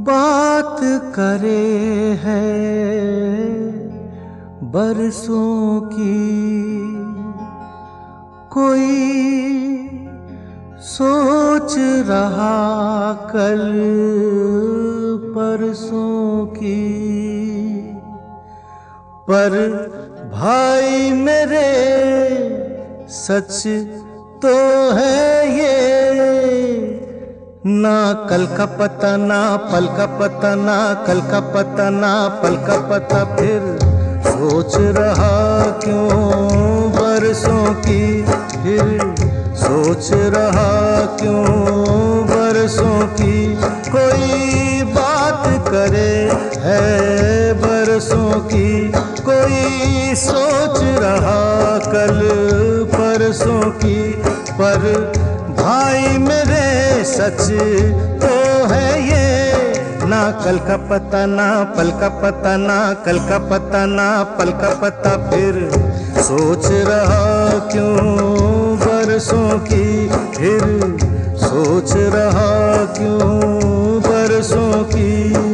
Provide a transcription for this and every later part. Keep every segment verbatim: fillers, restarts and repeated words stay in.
बात करे है बरसों की, कोई सोच रहा कल परसों की। पर भाई मेरे सच तो है ये, ना कल का पता ना पल का पता, ना कल का पता ना पल का पता। फिर सोच रहा क्यों बरसों की, फिर सोच रहा क्यों बरसों की। कोई बात करे है बरसों की, कोई सोच रहा कल परसों की। पर भाई मेरे सच तो है ये, ना कल का पता ना पल का पता, ना कल का पता ना पल का पता। फिर सोच रहा क्यों बरसों की, फिर सोच रहा क्यों बरसों की।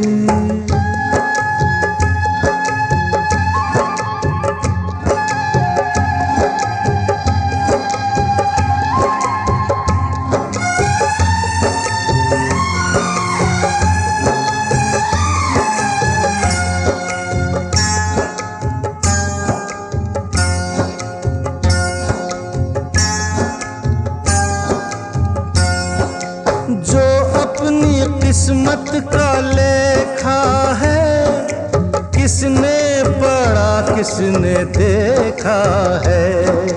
जो अपनी किस्मत का लेखा है, किसने पढ़ा किसने देखा है।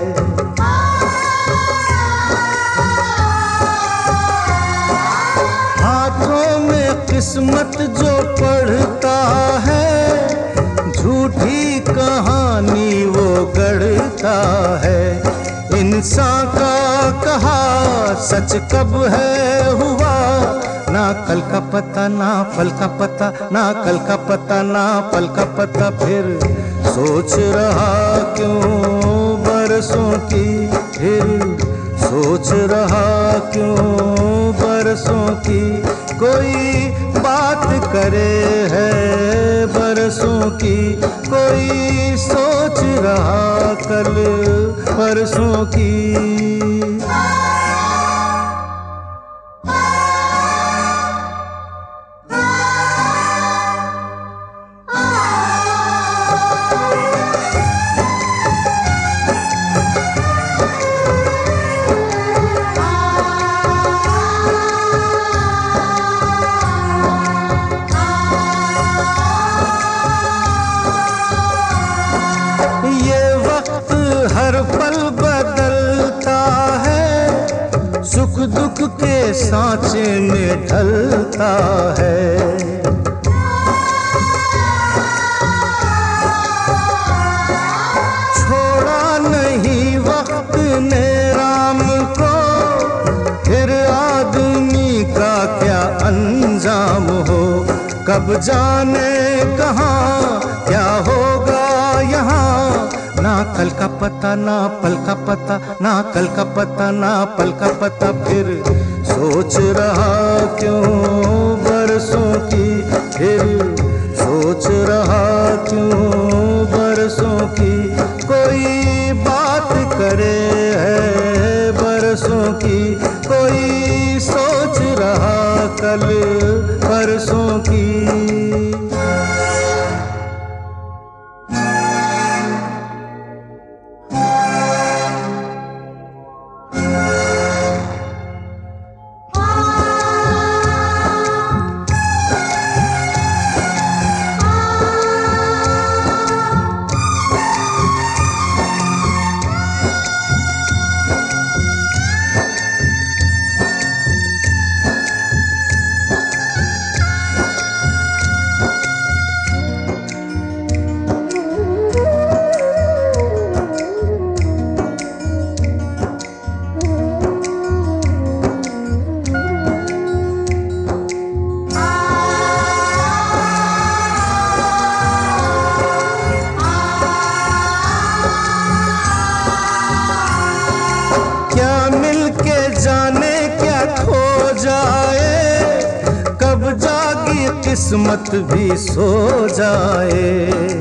हाथों में किस्मत जो पढ़ता है, झूठी कहानी वो गढ़ता है। इंसान का कहा सच कब है हुआ, ना कल का पता ना पल का पता, ना कल का पता ना पल का पता। फिर सोच रहा क्यों बरसों की, फिर सोच रहा क्यों बरसों की। कोई बात करे है बरसों की, कोई सोच रहा कल परसों की। हर पल बदलता है, सुख दुख के सांचे में ढलता है। छोड़ा नहीं वक्त ने राम को, फिर आदमी का क्या अंजाम हो। कब जाने कहाँ क्या होगा यहाँ, ना कल का पता ना पल का पता, ना कल का पता ना पल का पता। फिर सोच रहा क्यों बरसों की, फिर सोच रहा क्यों बरसों की। कोई बात करे है बरसों की, कोई सोच रहा कल परसों की। किस्मत भी सो जाए।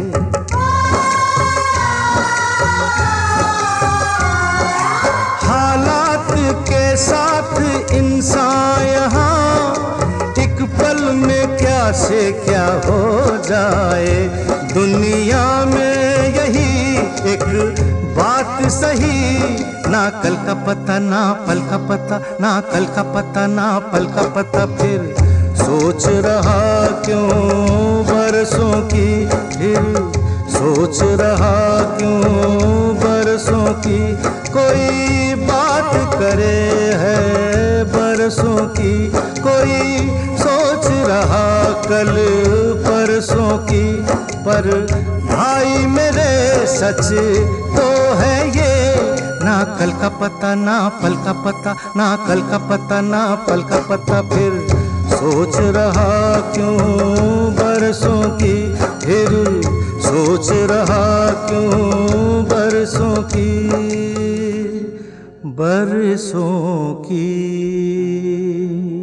हालात के साथ इंसान यहाँ एक पल में क्या से क्या हो जाए। दुनिया में यही एक बात सही, ना कल का पता ना पल का पता, ना कल का पता ना पल का पता। फिर सोच रहा क्यों बरसों की, फिर सोच रहा क्यों बरसों की। कोई बात करे है बरसों की, कोई सोच रहा कल परसों की। पर भाई मेरे सच तो है ये, ना कल का पता ना पल का पता, ना कल का पता ना पल का पता। फिर सोच रहा क्यों बरसों की, फिर सोच रहा क्यों बरसों की, बरसों की।